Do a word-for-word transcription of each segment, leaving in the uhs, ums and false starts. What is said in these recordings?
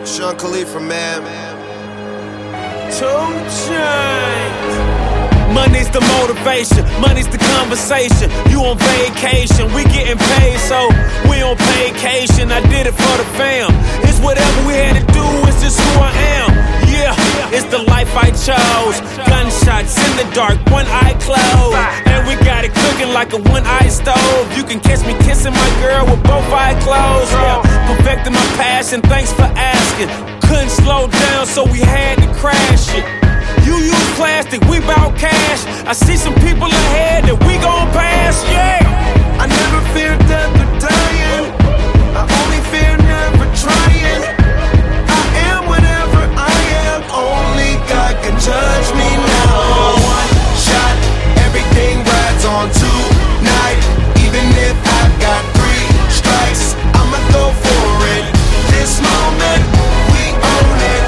Sean Khalifa, man. Two Chainz. Money's the motivation, money's the conversation. You on vacation, we getting paid, so we on vacation. I did it for the fam. It's whatever we had to do, it's just who I am. Yeah, it's the life I chose. Gunshots in the dark, one eye closed, and we got it cooking like a one-eye stove. You can catch me kissing my girl with both eyes closed. Yeah, perfecting my passion, thanks for asking. Couldn't slow down, so we had to crash it. You use plastic, we bout cash. I see some people ahead that we gon' pass, yeah. I never fear death or dying. I only fear never trying. I am whatever I am. Only God can judge me now. One shot, everything rides on tonight. Even if I've got three strikes, I'ma go for it. This moment, we own it.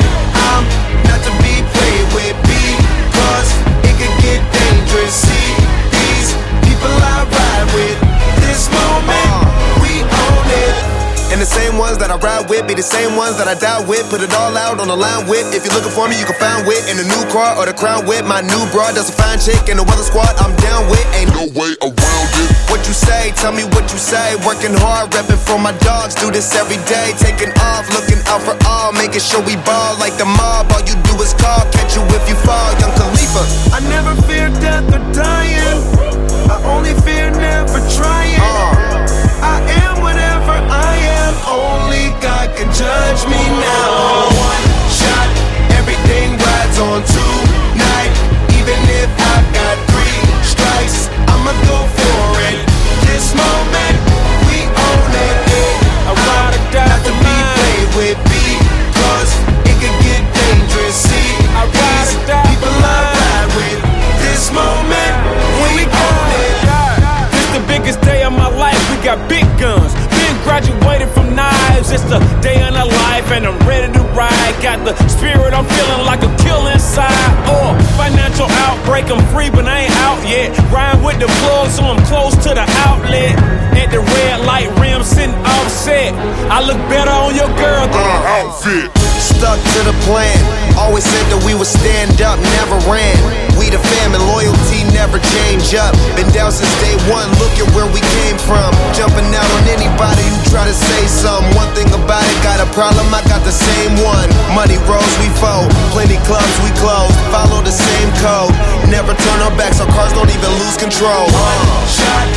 I'm not to be played with, because it could get dangerous. See these people I ride with. This moment, we own it. And the same ones that I ride with be the same ones that I die with. Put it all out on the line with. If you're looking for me, you can find wit in the new car or the crown with. My new broad does a fine chick, and the weather squad I'm down with. Ain't no way around it. What you say, tell me what you say. Working hard, repping for my dogs. Do this every day, taking off, looking out for all, making sure we ball like the mob. All you do is call, catch you if you fall. Young Khalifa. I never fear death or dying. I only fear never trying. Uh. I am whatever I am. Only God can judge me now. One shot, everything rides on tonight. Even if I've got three strikes, I'ma go for it. This moment, we own it. I ride or die Not to for be mine. played with, because it could get dangerous. See, I ride these or die people for I mine. ride with. This moment, we own it. This the biggest day of my life, we got big guns. Been graduated from knives, it's the day of the life, and I'm ready to ride. Got the spirit, I'm feeling like a kill inside. Oh, financial outbreak, I'm free, but I ain't out yet. Ride with the plug, so I'm close to the outlet. At the red light rim, sitting offset. I look better on your girl than her outfit. Stuck to the plan. Always said that we would stand up, never ran. We the fam and loyalty never change up. Been down since day one, look at where we came from. Jumping out on anybody who try to say something. One thing about it, got a problem, I got the same one. Money rolls, we fold. Plenty clubs, we close. Follow the same code. Never turn our backs, our cars don't even lose control. One shot,